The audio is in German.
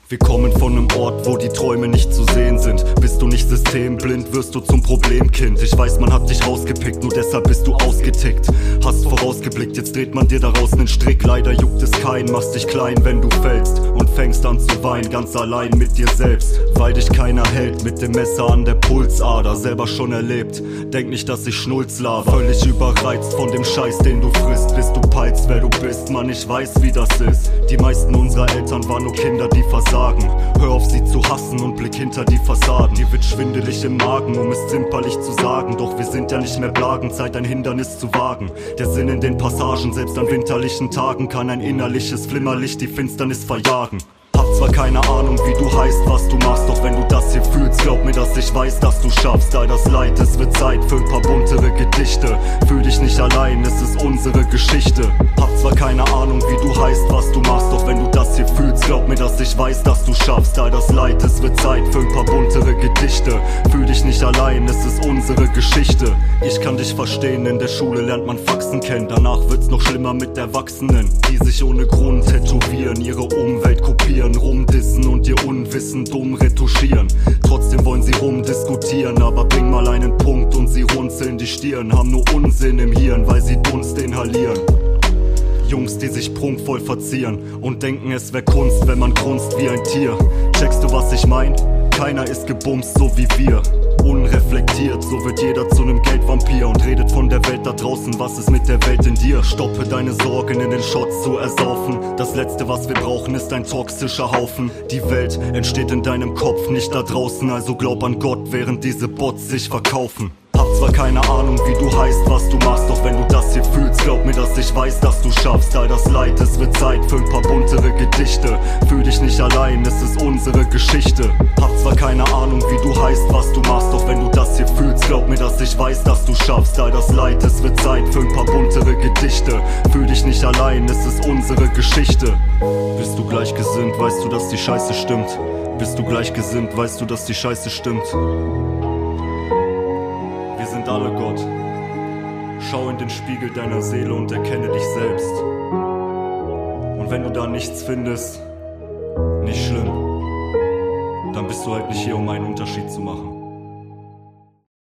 Wir kommen von einem Ort, wo die Träume nicht zu sehen sind. Bist du nicht systemblind, wirst du zum Problemkind. Ich weiß, man hat dich rausgepickt, nur deshalb bist du ausgetickt. Hast vorausgeblickt, jetzt dreht man dir daraus nen Strick. Leider juckt es keinen, machst dich klein, wenn du fällst. Und fängst an zu weinen, ganz allein mit dir selbst. Weil dich keiner hält, mit dem Messer an der Pulsader. Selber schon erlebt, denk nicht, dass ich Schnulz laber. Völlig überreizt von dem Scheiß, den du frisst. Bis du peilst, wer du bist, Mann, ich weiß, wie das ist. Die meisten unserer Eltern waren nur Kinder, die versagen. Hör auf sie zu hassen und blick hinter die Fassaden. Dir wird schwindelig im Magen, um es zimperlich zu sagen. Doch wir sind ja nicht mehr Blagen, Zeit ein Hindernis zu wagen. Der Sinn in den Passagen, selbst an winterlichen Tagen kann ein innerliches Flimmerlicht die Finsternis verjagen. Hab zwar keine Ahnung, wie du heißt, was du machst, doch wenn du das hier fühlst, glaub mir, dass ich weiß, dass du schaffst. All das Leid, es wird Zeit für ein paar buntere Gedichte. Fühl dich nicht allein, es ist unsere Geschichte. Hab zwar keine Ahnung, wie du heißt, was du machst, doch wenn du das hier fühlst, glaub mir, dass ich weiß, dass du schaffst. All das Leid, es wird Zeit für ein paar buntere Gedichte. Fühl dich nicht allein, es ist unsere Geschichte. Ich kann dich verstehen, in der Schule lernt man Faxen kennen. Danach wird's noch schlimmer mit Erwachsenen, die sich ohne Grund tätowieren, ihre Umwelt kopieren, rumdissen und ihr Unwissen dumm retuschieren. Trotzdem wollen sie rumdiskutieren, aber bring mal einen Punkt und sie runzeln die Stirn. Haben nur Unsinn im Hirn, weil sie Dunst inhalieren. Jungs, die sich prunkvoll verzieren und denken, es wär Kunst, wenn man grunzt wie ein Tier. Checkst du, was ich mein? Keiner ist gebumst, so wie wir. Unreflektiert, so wird jeder zu nem Geldvampir und redet von der Welt da draußen, was ist mit der Welt in dir? Stoppe deine Sorgen in den Shots zu ersaufen. Das letzte, was wir brauchen, ist ein toxischer Haufen. Die Welt entsteht in deinem Kopf, nicht da draußen, also glaub an Gott, während diese Bots sich verkaufen. Hab zwar keine Ahnung, wie du heißt, was du machst, doch wenn du das hier fühlst, glaub mir, dass ich weiß, dass du schaffst. All das Leid, es wird Zeit für ein paar buntere Gedichte. Fühl dich nicht allein, es ist unsere Geschichte. Hab zwar keine Ahnung, wie du heißt, was du machst, doch wenn du das hier fühlst, glaub mir, dass ich weiß, dass du schaffst. All das Leid, es wird Zeit für ein paar buntere Gedichte. Fühl dich nicht allein, es ist unsere Geschichte. Bist du gleichgesinnt, weißt du, dass die Scheiße stimmt. Bist du gleichgesinnt, weißt du, dass die Scheiße stimmt. Wir sind alle Gott. Schau in den Spiegel deiner Seele und erkenne dich selbst. Und wenn du da nichts findest, nicht schlimm. Dann bist du halt nicht hier, um einen Unterschied zu machen.